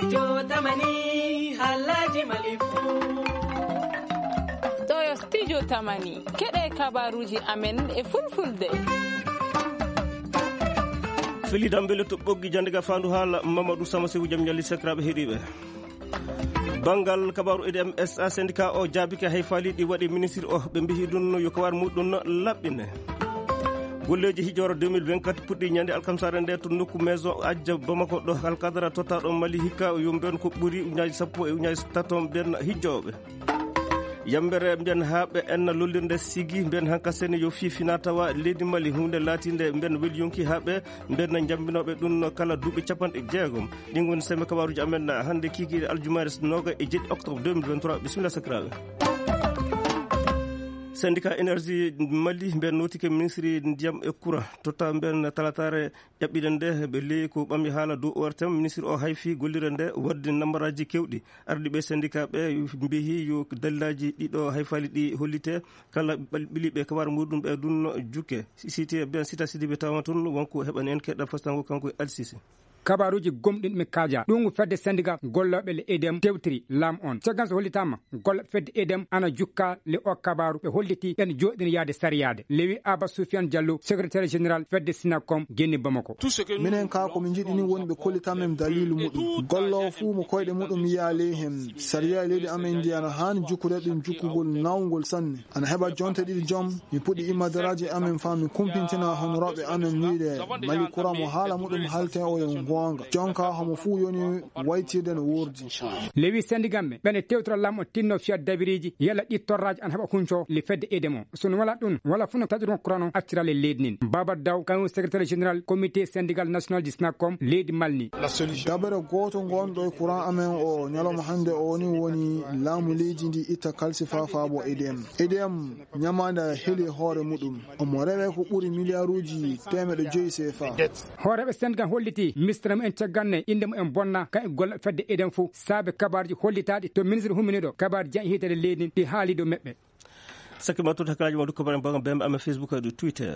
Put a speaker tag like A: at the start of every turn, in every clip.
A: studio tamani halaji malifu
B: to studio tamani kede kabaruji amen e fulfulde
C: fili dambele to boggi jandiga fandu hala Mamadou Sama Sewu jam nyalli sekrabe hedibe bangal kabaru EDMSA syndicat o jabike hay falidi wadi ministre o be bihi dun yo kawar mudun labbine golleji hijoro 2024 puddi nyande alkamsare nde to nokku maison ajja Bamako do alkadara tota do Mali hikka yo ben ko buri unyaaji sappo e unyaaji tatom ben hijjobe yambere ben habe en lollinde sigi ben hankasene yo fifina tawa ledi Mali hunde latinde ben wel yonki habe ben jambinobe dun kala dubi capande jeegom dingon seme kabaruji amen hande kiki aljumares noga e 7 octobre 2023 bismillah sakrawe syndicat énergie Mali ben notike ministre ndiyam e courant tota ben talatare jabbidende be le ko bammi hala do ortam ministre o hayfi gollirende wadde nambaraji kewdi ardi be syndicat be bihi yo dallaji dido hayfali di hollite kala bilibe kawar mudum be dun jukke cité ben cita sidibe tawaton wonko heban en kedda fastango kanko alsisi
D: kabaruji gomɗin mi kaaja ɗum fedde syndicat golloɓe le EDM tewtiri lam on caggal so hollitama golle fedde EDM ana jukka le o kabaru ɓe holliti en joɗin yaade sariyade lewi Aba Soufiane Diallo secrétaire général fedde Sinacom genni Bamako
E: minen ka ko min jiɗini wonɓe kollitamen dalilu muɗum gollo fu mo koyɗe muɗum yaale hen sariya leydi amen ndi ana hani jukkude ɗum jukkugol nawgol sanne ana heɓa jonte ɗiɗi joom mi puɗɗi immadaraji amen fa mi kumpintina honoraɓe amen wiide Mali courant mo haala muɗum halte o e gonga jonka homo fu yoni waytirde no wurdi
D: lewi syndicamme bene tewtora lammo tinno fiat dabiriji yalla ɗi torraji an heɓa kunco li fedde EDM o sono wala ɗum wala fu no taƴuɗon courant o accira le leydi nin Baba Daw kan secrétaire général comité syndical national du Snacom leydi Malni
E: dabere goto gonɗo e courant amen o ñalawma hande o ni woni laamu leydi ndi itta kalsifa faabo EDM ñamanda heeli hoore muɗum omo rewe ko ɓuuri milliarduji 500 CFA
D: hooreɓe syndicat holliti misram en cagganne indemo en bonna ka e golle fedde EDM fu saabe kabarji hollitaɗi to ministre huminiɗo kabarji jan hitede leydi ɗi haalido meɓɓe
C: sakima to hakalaji ma dukko baram bembe am Facebook e Twitter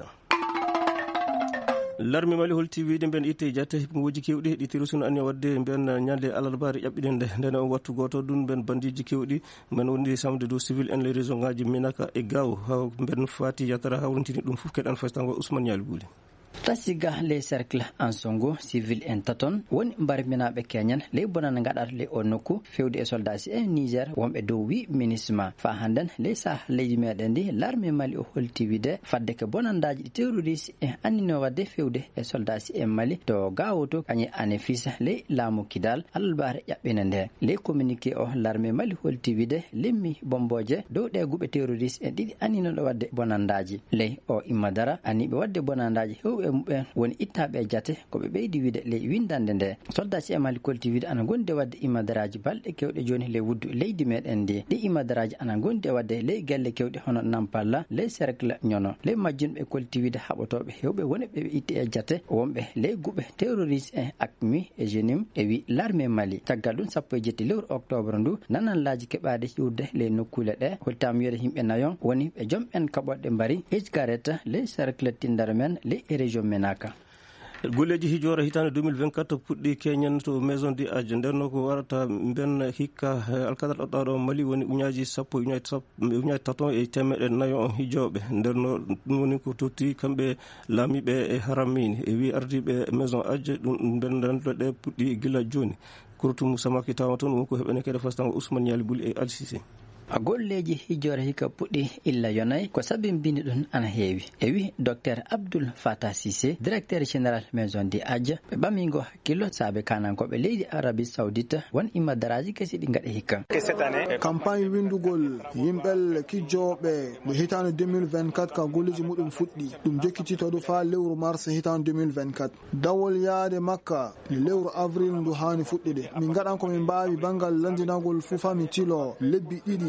C: larmi Mali holti wiide ben itte jatte hipngoji kewɗi ɗi tirusun anni wadde ben nyande alarbaari ƴaɓɓidende ndene on wattu goto dun ben bandiji kewɗi men wondi samde do civil en les régions ngaji Menaka e Gaw ha ben fati yatara hawruntini ɗum fof keɗan fastango Ousmane Yali Bouli
F: tasiga les cercle en songo civil en taton woni mbarminaɓe keñan ley bonan gaɗata le o nokku fewde e soldats e Niger wonɓe dow wi ministre fa handen ley sah leydi meɗen ndi l'armée Mali o holti wide fadde ke bonandaji ɗi terroriste e annino wadde fewde e soldats e Mali to gawoto kañe ane fisa ley laamu kidal albare ƴaɓɓine nde ley communiqué o l'armée Mali holti wide lemmi bomboje dow ɗe guɓe terroriste e ɗiɗi anninoɗo wadde bonandaji ley o immadara aniɓe wadde bonandaji hewɓe mumɓe woni ittaɓe jate ko ɓe ɓeydi wiide ley windande nde soldats e Mali kolti wiide ana gonde wadde immadaraji balɗe kewɗe joni ley wuddu leydi meɗen ndi ɗi immadaraji ana gonde wadde ley gelle kewɗe hono Nampalla ley cercle ñono ley majjunɓe kolti wiide haɓotoɓe hewɓe woni ɓe itti e jate wonɓe ley guɓe terroriste e AQMI e jenim e wi l'armée Mali caggal ɗum 17 lewru octobre ndu nananlaji keɓade ƴurde ley nokkule ɗe holtama wiyede yimɓe nayon woni ɓe joom en kaɓoɗɗe mbari hejgareta ley cercle tindara men ley région Menaka
C: golleji hijora hitande 2024 puddi kenyan to maison di aje nderno ko warata ben hikka alkadal ɗaɗo Mali woni uñaji sappo uñaji taton e temmeɗe nayo on hijoɓe nderno ɗum woni ko totti kamɓe laamiɓe e haramini e wi ardiɓe maison aje ɗum ben rendoɗe puɗɗi gila joni kurtu Moussa Maki tawa toon wonko heɓene kede fastango Ousmane Yali Bouli e Alsisi
F: golleji hijjore hikka puɗɗi illa yonayi ko sabimbini ɗum ana heewi e wi docteur Abdoul Fatah Cissé directeur général maison di Adja ɓe ɓamigo hakkillo saabe kanankoɓe leydi Arabie Saoudite won immadaraji kesi ɗi gaɗa hikka
E: campagne windugol yimɓel kijjoɓe no hitande 2024 ka golleji muɗum fuɗɗi ɗum jokkititoɗo fa lewru mars hitande 2024 dawol yaade makka lewru avril ndu hani fuɗɗide min gaɗan komin mbawi bangal landinagol fufami tilo lebbi ɗiɗi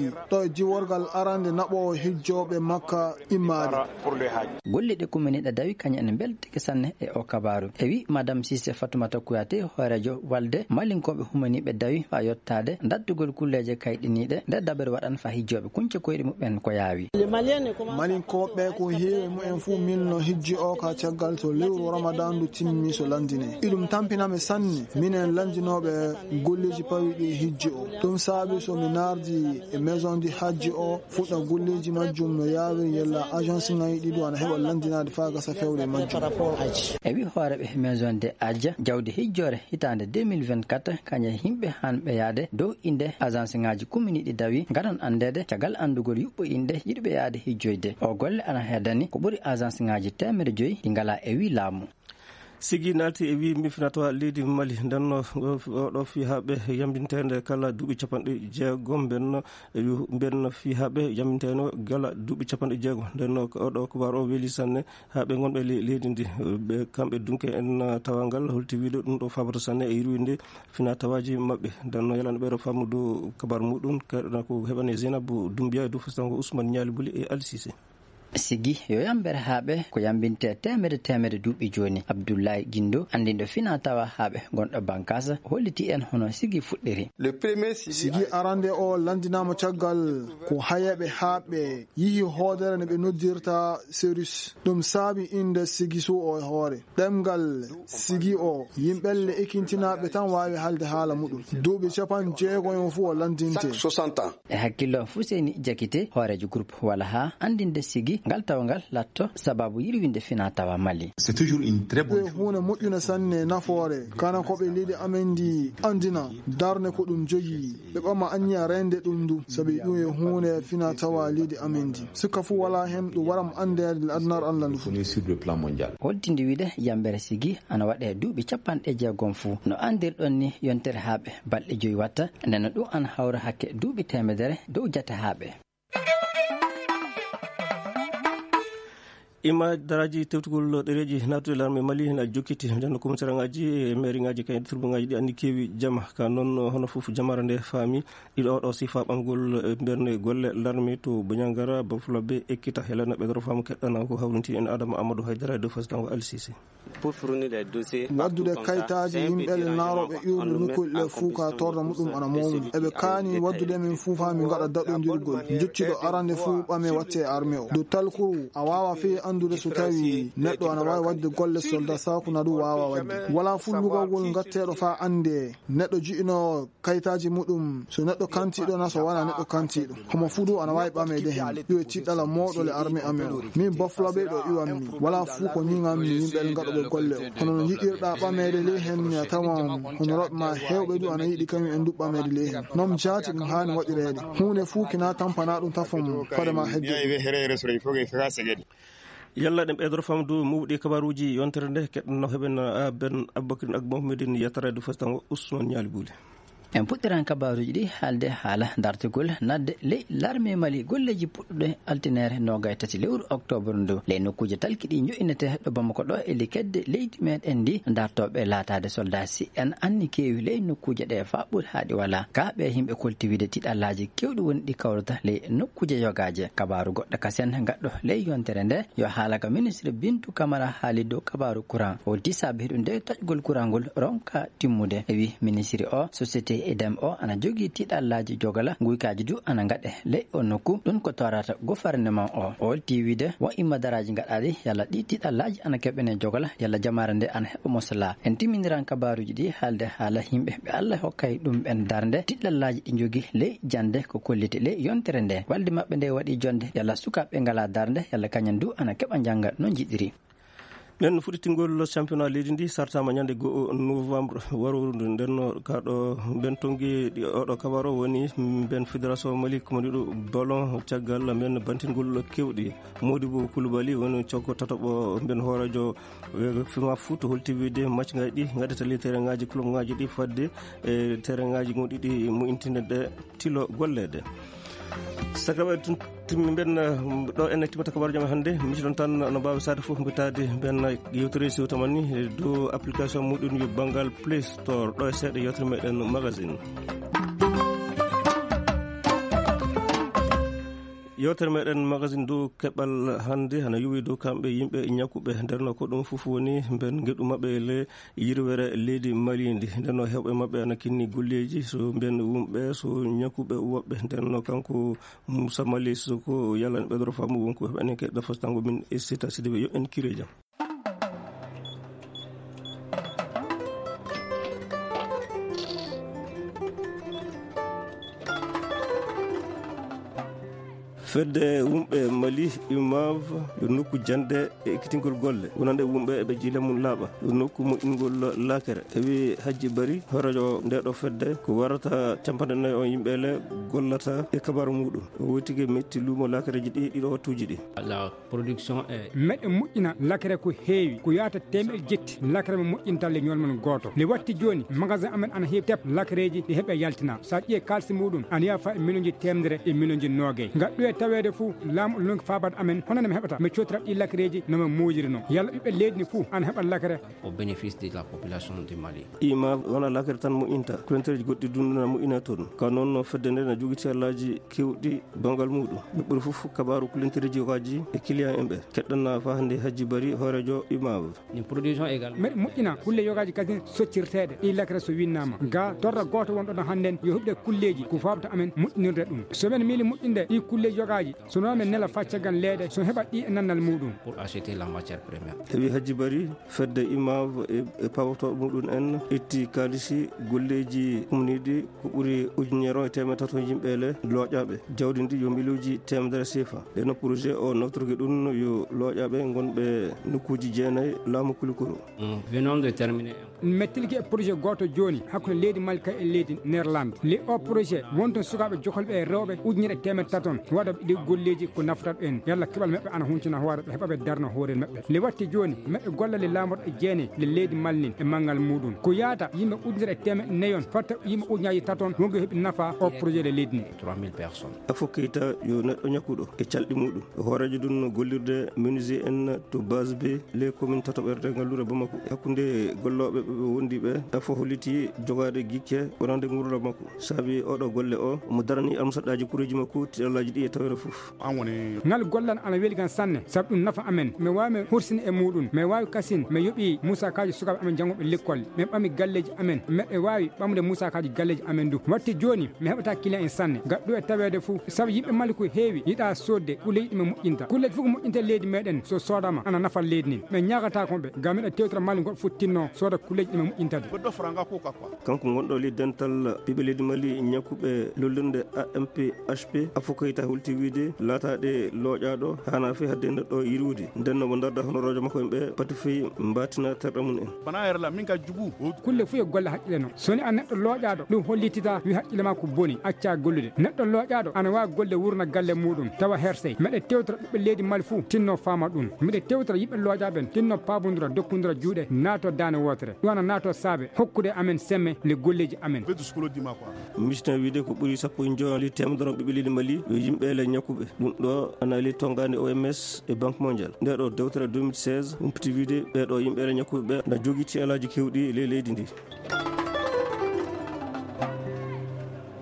E: ɗo e jiworgal arande naɓowo hijjoɓe makka immade
F: golle ɗe kumeniɗa dawi kañum ene beltike sanne e o kabaru e wi madame Cissé Fatoumata Kouyaté hoorejo walde malinkoɓe humaniɓe dawi fa yettade daddugol kulleje kayɗiniɗe nde dabere waɗan fa hijjoɓe kunce koyɗe muɓen ko yaawi
E: malinkoɓe ko heewi mumen fuu milno hijji o ka caggal to lewru ramadan du timmi so landine iɗum tampinami sanne minen landinoɓe golleji pawiɗi hijji o ɗum saabi somi nardi e maison du hajji o fuɗɗa golleji majjum no yawi yella agence ngayi ɗiɗo ana heɓa landinade fa gasa fewde majjum
F: e wi hooreɓe maison de adja jawdi hijjore hitande 2024 kañe yimɓe hanɓe yaade dow inde agence ngaji kuminiɗi dawi garan andede caggal andugol yuɓɓo inde yiɗɓe yaade hijjoyde o golle ana heddani ko ɓuuri agence ngaji 500 ɗi ngala e wi laamu
C: sigi nalti e wi mifinatowa leydi Mali ndenno oɗo fihaɓe yambintede kala duuɓi capanɗe jeegom benno fihaɓe yambinteno gala duuɓi capanɗe jeegom ndenno oɗo kubaru o weeli sanne haɓe gonɓe leydi ndi ɓe kamɓe dunke en tawangal holti wiide ɗum ɗo fabata sanne e yirwinde finatawaji mabɓe ndenno yalano ɓeɗo famnu dow kabaru muɗum kaɗana ko heɓane Zeynabou Doumbia e dow fustango Ousmane Niali Bouli e Ali Cissé
F: sigi yo yambere haaɓe ko yambinte temere duuɓi joni Abdoulaye Guindo andinɗo fina tawa haaɓe gonɗo bankasa holliti en hono sigi fuɗɗiri
E: sigi arande o landinama caggal ko hayaɓe haaɓe yihi hoodere ne ɓe noddirta Cyrus ɗum saabi inde sigi su o e hoore ɗemgal sigi o yimɓelle ekintinaɓe tan wawi halde haala muɗum duuɓi 60 fu o landinte
G: 60 ans
F: e hakkillo Fuseni Jakite hoorejo groupe wala ha andinde sigi ngal tawangal latto sababu yirwinde fina tawa Mali
G: c'est toujours une très bonne chose
E: hunde moƴƴuna sanne nafoore kana koɓe leydi amen ndi andina darne ko ɗum jogi ɓe ɓama anniya rende ɗum du sabi ɗum e hunde fina tawa leydi amen ndi sikka fu wala hen ɗum waram andede adnar Allah ndu fu
G: sur le plan mondial
F: hoddindi wiide yambere sigi ana waɗe duuɓi 60 fu no andirɗon ni yontere haaɓe balɗe 5 watta ndeno ɗum ana hawra hakke duuɓi 100 dow jate haaɓe
C: ima daraji tewtugol ɗereji natude l'armée Mali na jokkiti nden commissaire ngaji e maire ngaji kay turbo ngaji ɗi andi kewi jama ka noon hono fof jamara nde faami ɗiɗo oɗo sifa ɓamgol berne golle l'armée to Bandiagara Bafulabe ekkita helana ɓedoro faamu keɗɗana ko hawrinti en Adama Amadou Haydara e dow fasitango Ali Cissé
E: waddude kayitaji yimɓele naroɓe iwru nokkuɗe fuu ka torda muɗum ana mawni eɓe kaani waddude min fuu fa min gaɗa daɗodirgol jocciɗo arande fuu ɓame watte armée o do talkuru a wawa fe andude so tawi neɗɗo ana wawi wadde golle soldat sakuna ɗum wawa wadde wala fullugolgol gatteɗo fa ande neɗɗo jiino kayitaji muɗum so neɗɗo kantiɗo na so wona neɗɗo kantiɗo homo fuu du ana wawi ɓamede hen ɗo e tiɗɗala moɗole armée amen o min Bafulabe ɗo iwanmi wala fuu ko ñiganmi yimɓele gaɗoɓe golle o hono no jiɗirɗa ɓamede ley hen a tawan hono roɓe ma hewɓe du ana yiɗi kañum en du ɓamede ley hen noon jaati ɗum hani waɗirede hunde fuu kina tampana ɗum tafom fadema hedde
C: yalla ɗen ɓeydoro famdu muɓɗi kabaruji yontere nde keɗɗanno heɓen ben Aboubacry Agbo Medine yettarede fastango Ousmane Niali Bouli
F: en puɗɗiran kabaruji ɗi haalde haala dartigol nadde ley l'armée Mali golleji puɗɗuɗe altinere 23 lewru octobre ndu ley nokkuje talkiɗi joƴinete ɗo Bamako ɗo e likedde leydi meɗen ndi dartoɓe laatade soldat si en anni kewi ley nokkuje ɗe fa ɓuuri haaɗi wala ka ɓe yimɓe koltiwide tiɗallaji kewɗi woni ɗi kawrata ley nokkuje yogaje kabaru goɗɗo kasen gaɗɗo ley yontere nde yo haala ka ministre Bintou Camara haali dow kabaru courant o disabi hiɗum nde taƴgol courant ngol ronka timmude e wi ministre o société edem o ana jogui tiɗallaji jogala guykaji du ana gaɗe ley o nokku ɗum ko torata gouvernement o tiwide wo imma daraji gaɗaɗi yalla ɗi tiɗallaji ana keɓene jogala yalla jamara nde ana heɓa mosala en timminiran kabaruji ɗi haalde haala yimɓe ɓe Allah hokkay ɗum ɓen darde tiɗallaji ɗi jogui ley jande ko kolliti ley yontere nde walde mabɓe nde waɗi jonde yalla sukaɓe ngala darde yalla kañum du ana keɓa jangga no jiɗiri
C: nden fuɗɗitingol championnat leydi ndi sartama ñande 2 novembre warude ndenno kaɗo ben tongi oɗo kabaro woni ben fédération Mali komaniɗo ballon caggal men bantingol kewɗi Modibo Coulibaly woni cokko tatoɓo ben hoorejo fima foot holti wiide match ngaji ɗi gaɗata ley terrain ngaji club ngaji ɗi fadde e terrain ngaji gonɗiɗi mo intinde tilo gollede sakaɓe timmi ben ɗo enne timata kabaru jam hannde misiɗon tan no mbawi sade fof mbitade ben yewtere siwtaman ni dow application muɗum yo Bangal Play Store ɗo e seeɗa yewtere meɗen magazine yewtere meɗen magazine dow keɓal hannde hana yowi dow kamɓe yimɓe ñakkuɓe nderno ko ɗum fof woni ben geɗu maɓɓe le yirwere leydi Mali ndi ndenno hewɓe maɓɓe ana kinni golleji so mbiyen wumɓe so ñakkuɓe woɓɓe ndenno kanko Moussa Mali Sissoko yalani ɓeɗoro faamu wonko heɓani keɗɗa fastango min e Sita Sidibé yo en kire jam. fedde wumɓe Mali imav yo nokku jande e ekkitingol golle wonande wumɓe ɓe jiile mum laaɓa yo nokku moƴƴingol laakere tawi Hadji Bari horajo ndeɗo fedde ko warata 4 on yimɓe le gollata e kabaru muɗum o woytigi metti luumo laakereji ɗiɗo wattuji ɗi.
D: La production e meɗe moƴƴina laakere ko heewi ko yaata temeɗe jetti laakere mo moƴƴinta le ñol mon goto le watti joni magasin amen ana heewi tep laakereji ɗi heeɓe yaltina sa ƴiye kalsi muɗum ana yafa e million ji temedere e million ji nogay gaɗɗo tawede fou laamu lonki fabade amen hono mi heɓata mi cottira ɗi laakareji nomi mojiri noon yalla ɓiɓɓe leydi ni fou ana heɓa laakare au bénéfice de la population du Mali.
C: ima wona laakare tan moƴƴinta kulentereji goɗɗi dunduna moƴƴina toon ka noon fedde nde ne jogui ceerlaji kewɗi bangal muɗum ɓe ɓuuri foof kabaru kulentereji waji e client en ɓe keɗɗanna fa hande Hadji Bari horejo imam
D: ni production également meɗe moƴƴina kulle yogaji kasi soccirteɗe ɗi laakare so winnama ga torra goto wonɗo hannden yo heɓde kulleji ko fabata amen moƴƴinirde ɗum somen miili moƴƴinde ɗi kulleji yogaji so noon men nela faccagal leede so heɓat ɗi e nannal muɗum
H: pour acheter la matière première.
C: tawi Hadji Bari fedde imav e pawotoɓe muɗum en itti kalisi golleji humnidi ko ɓuuri 1.300 yimɓe le looƴaɓe jawdi ndi yo miluji temedere CFA ɗeno projet o naftorgue ɗum yo looƴaɓe gonɓe nokkuji jeenayyi laamu Kulikoro.
H: Venons de terminer
D: mettilgue e projet goto joni hakkude leydi Mali kay e leydi Néerlande le o projet wonton sukaɓe jokolɓe e rewɓe 1.300 waɗa ɗi golleji ko naftat en yalla keɓal mabɓe ana huncina hoore ɓe heɓaɓe darna hoorel mabɓe le watti joni mabɓe golla le lamorɗo e jeene le leydi Mali e manggal muɗum ko yaata yimɓe 1.400 fatta yimɓe 1.300 wonko heeɓi nafa o projet le leydi ni
H: 3000 personnes.
C: afo keyita yo neɗɗo ñakkuɗo e calɗi muɗum hoorejo ɗum gollirde menuisier en to base B les communes tatoɓerde ngallure Bamako hakkude golloɓe ɓe wondi ɓe afo holliti jogade guicce wonande gurdam makko saabi oɗo golle o mo darani almusaɗaji kureji makko tiɗallaji ɗi e tawere foof
D: ngal gollan ana weeli kan sanne saabu ɗum nafa amen mi wawi mi hursini e muɗum mi wawi kasin mi yoɓi Moussa kaji sukaɓe amen janggoɓe l'école min ɓami galleji amen meɓe wawi ɓamde Moussa kaji galleji amen du watti joni mi heɓata client en sanne gaɗɗo e tawede foof saabu yimɓe Mali ko heewi yiɗa sodde kulle yiɗi mi moƴƴinta kulleji fof ko moƴƴinte leydi meɗen so sodama ana nafa leydi nin min ñagata koɓe gam miɗa tewtora Mali goɗɗo fof tinno soda kulleji ɗi mi moƴƴintade
C: kanko gonɗo li dental ɓiɓɓe leydi Mali ñakkuɓe lollirde AMP HP afo kayita hulti wiide laataɗe looƴaɗo hana fe hadde neɗɗo yirwude ndenno mo darda honorojo makko en ɓe pati feyi mbatina terɗe mum en
D: kulle fof e golle haqqille noon soni a neɗɗo looƴaɗo ɗum hollitita wi haqqille ma ko boni acca gollude neɗɗo looƴaɗo ana wawi golle wurna galle muɗum tawa hersey meɗe tewtora ɓiɓɓe leydi Mali fou tinno fama ɗum miɗe tewtora yimɓe looƴaɓen tinno pabodira dokkudira juuɗe naato dane wotere ɗum ana naato saabe hokkude amen semme le golleji amen
C: misina wiide ko ɓuuri 10 temedere ɓiɓɓe leydi Mali yo yimɓe le ñakkuɓe ɗum ɗo ana li tongade OMS e Banque mondial nde ɗo dewtere 2016 humpiti wiide ɓeɗo yimɓe le ñakkuɓe ɓe na jogui ceelaji kewɗi le leydi ndi.